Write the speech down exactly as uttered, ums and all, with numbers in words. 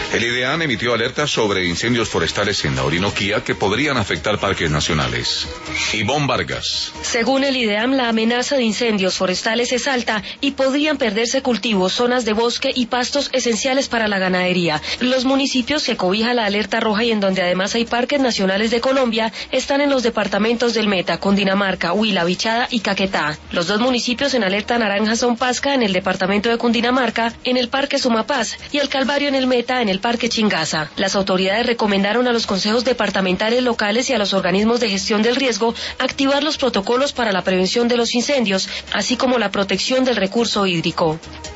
El IDEAM emitió alertas sobre incendios forestales en la Orinoquía que podrían afectar parques nacionales. Ivonne Vargas. Según el IDEAM, la amenaza de incendios forestales es alta y podrían perderse cultivos, zonas de bosque y pastos esenciales para la ganadería. Los municipios que cobija la alerta roja y en donde además hay parques nacionales de Colombia están en los departamentos del Meta, Cundinamarca, Huila, Vichada y Caquetá. Los dos municipios en alerta naranja son Pasca en el departamento de Cundinamarca, en el Parque Sumapaz, y el Calvario en el Meta, en el Parque Chingaza. Las autoridades recomendaron a los consejos departamentales locales y a los organismos de gestión del riesgo activar los protocolos para la prevención de los incendios, así como la protección del recurso hídrico.